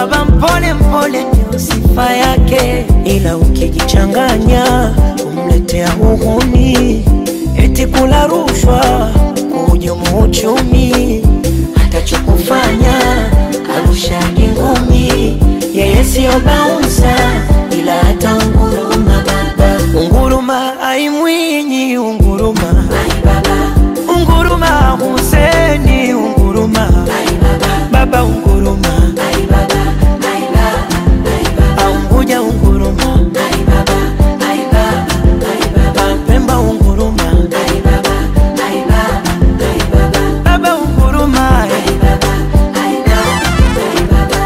baba mpole mpole ndio sifa yake, ila ukijichanganya umletea uhuni, eti kula rushwa kuhujumu uchumi. Atachokufanya arusha ngumi, yeye sio bouncer ila hata unguruma baba. Unguruma ai Mwinyi, unguruma ai baba. Unguruma Hussein, unguruma ai baba. Baba unguruma ai baba, ai baba, ai baba. Unguja unguruma ai baba, ai baba, ai baba. Pemba unguruma ai baba, ai baba, ai baba. Baba unguruma ai baba, ai baba, ai baba.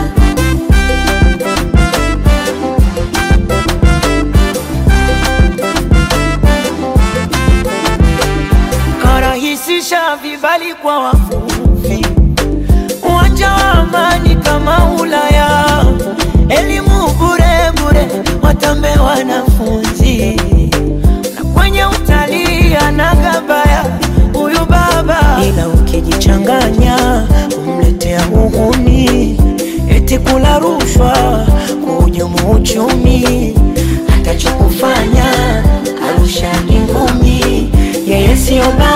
Karahisisha vibali kwa wavuvi, uwanja wa amani kama Ulaya, elimu bure bure watambe wanafunzi, na kwenye utalii anagabaya huyu baba, ila ukijichanganya umletea uhuni, eti kula rushwa kuhujumu uchumi. Atachokufanya arusha ngumi, yeye sio